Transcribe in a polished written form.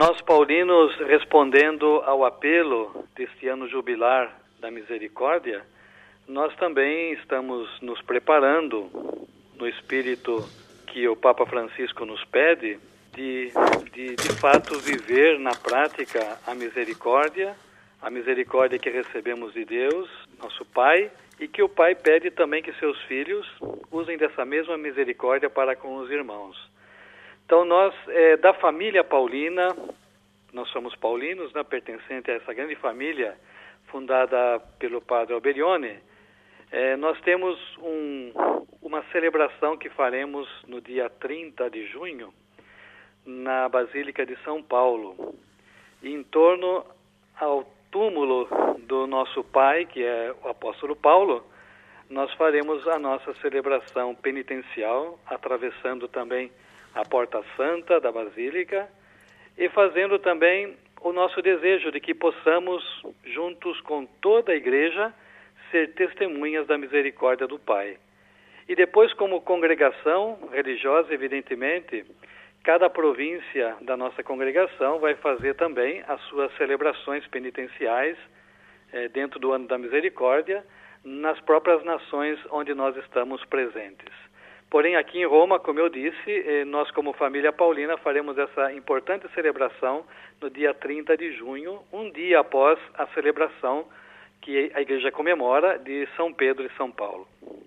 Nós, paulinos, respondendo ao apelo deste ano jubilar da misericórdia, nós também estamos nos preparando no espírito que o Papa Francisco nos pede de fato viver na prática a misericórdia que recebemos de Deus, nosso Pai, e que o Pai pede também que seus filhos usem dessa mesma misericórdia para com os irmãos. Então nós, da família paulina, nós somos paulinos, né, pertencente a essa grande família fundada pelo Padre Alberione, nós temos uma celebração que faremos no dia 30 de junho, na Basílica de São Paulo, e em torno ao túmulo do nosso pai, que é o apóstolo Paulo, nós faremos a nossa celebração penitencial, atravessando também a Porta Santa da Basílica e fazendo também o nosso desejo de que possamos, juntos com toda a Igreja, ser testemunhas da misericórdia do Pai. E depois, como congregação religiosa, evidentemente, cada província da nossa congregação vai fazer também as suas celebrações penitenciais dentro do Ano da Misericórdia, nas próprias nações onde nós estamos presentes. Porém, aqui em Roma, como eu disse, nós como família paulina faremos essa importante celebração no dia 30 de junho, um dia após a celebração que a Igreja comemora de São Pedro e São Paulo.